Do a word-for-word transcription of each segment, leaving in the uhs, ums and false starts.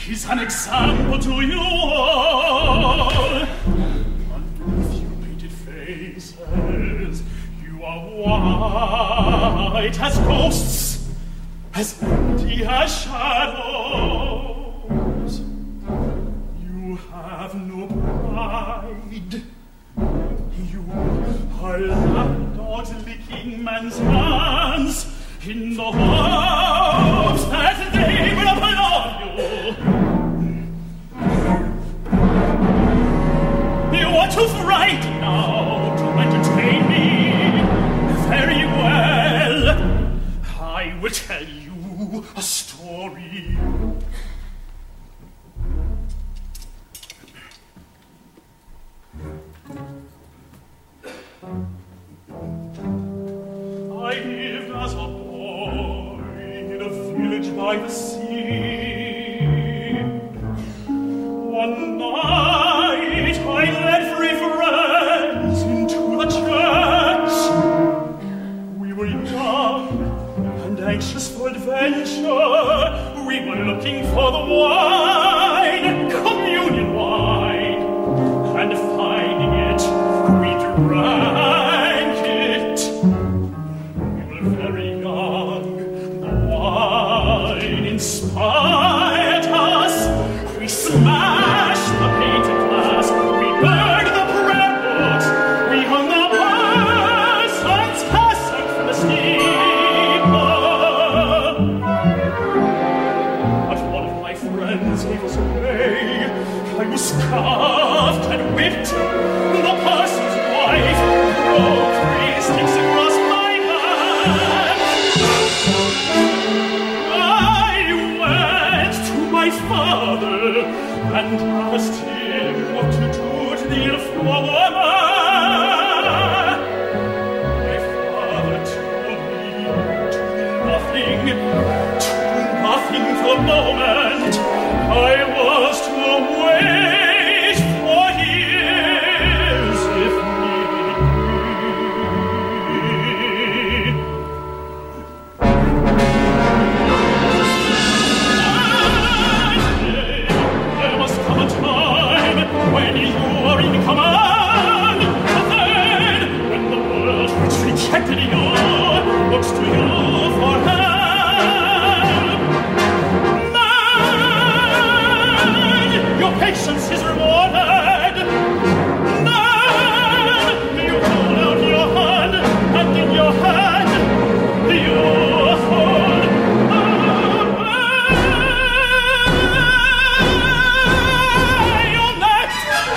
He's an example to you all. Under few painted faces, you are white as ghosts, as empty as shadows. You have no pride. You are lapdogs licking men's hands in the hopes that they will applaud you. You are too frightened now to entertain me. Very well. I will tell you a story. I lived as a boy in a village by the sea. One night I led three friends into the church. We were young and anxious for adventure. We were looking for the wine, communion wine, and finding it, we drank it. We were very young. The wine inspired us. We smashed the painted glass. We burned the prayer books. We hung the person's cassock from the steeple. But one of my friends gave us away. I was scuffed and whipped. The person's wife broke three sticks across my back. I went to my father and asked him what to do to the ill-fed woman. My father told me to do nothing, to do nothing for the moment. I was to wait for years if need be. There must come a time when you are in command. Then, when the world which rejected you looks to you for help, then your patience is rewarded. Then you hold out your hand, and in your hand you hold your neck.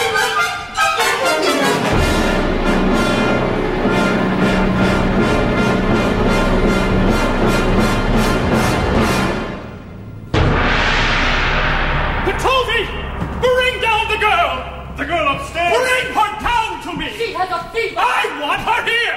Petrovi, bring down the girl. The girl upstairs. Bring her down to me. She has a fever. I want her here.